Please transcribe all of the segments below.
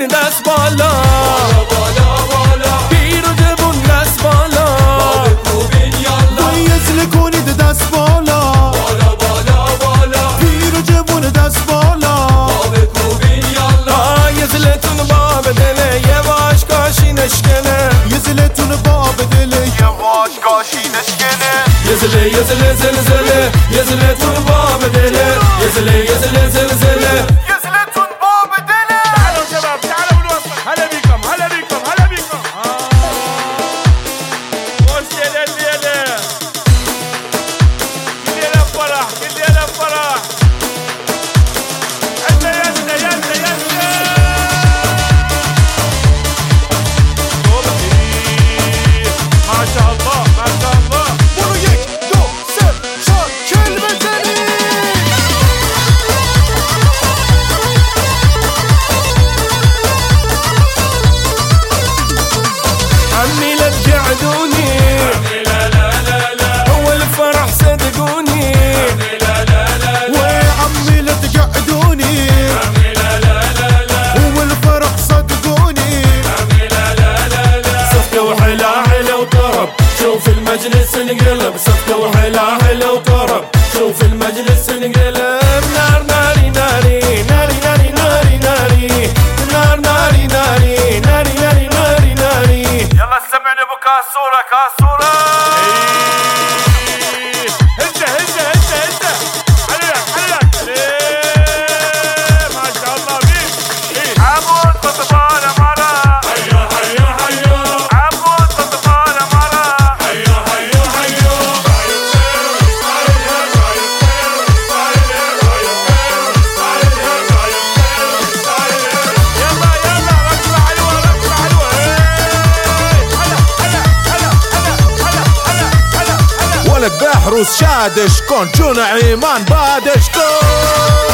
کنین دست بالا پیر و جوون دست بالا یزل کنید دست بالا پیر و جوون دست بالا یزلتون باب دله یواش کاشی نشکنه یزلتون باب دله یواش کاشی نشکنه یزله یزله زلزله یزلتون باب دله یزله یزله زلزله یزلتون باب دله. تعالوا شباب تعالوا بالوسط. هلا بيكم هلا بيكم هلا بيكم. وش ليلة الليلة كل ليلة فرح كل ليلة فرح. يلا يلا يلا يلا ما شاء الله ما شاء الله. Bunu yek, do, ser, şar, kelbeteni. عمي لا تقعدوني هو الفرح صدقوني وعمي لا تقعدوني هو الفرح صدقوني. صفقة وحلا حلا وطرب شوف المجلس انقلب صفقة وحلا حلا وطرب شوف المجلس انقلب نار ناري ناري ناري ناري ناري ناري نار ناري ناري ناري ناري ناري ناري يلا سمعني ابو كاسوره كاسوره. هزه هزه هزه هزه. حللك حللك. ما شاء الله بيك. عمود قطبان مرة. حيو حيو حيو. عمود قطبان مرة. حيو حيو حيو. يلا يلا ركبة حلوة ركبة حلوة. هلا هلا هلا هلا هلا هلا هلا. ولد بحروس شادش كون جون عيمان بادش كون.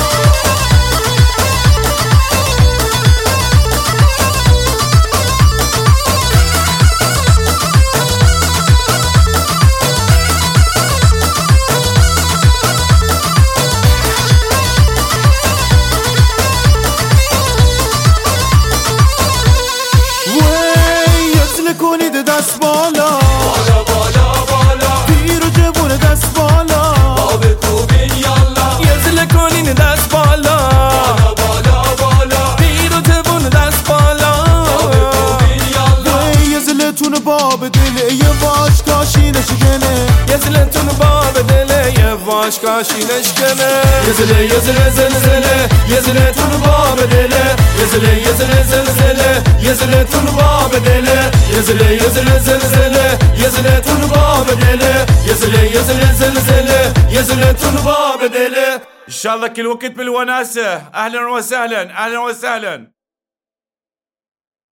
یزل کنید دست بالا پیر و جوون دست بالا يزل كونين داس بالا بيرو تبون داس بالا یزلتون باب دل یواش کاشی نشکنه يزلتون باب دله يواش كاشي نشكنه يزله يزله زلزله يزلتون باب دله يزله يزله زلزله يزلتون باب دله يزله يزله زلزله يزلتون باب دله يزله يزله زلزله يزلتون باب دله. ان شاء الله كل وقت بالوناسه. اهلا وسهلا اهلا وسهلا.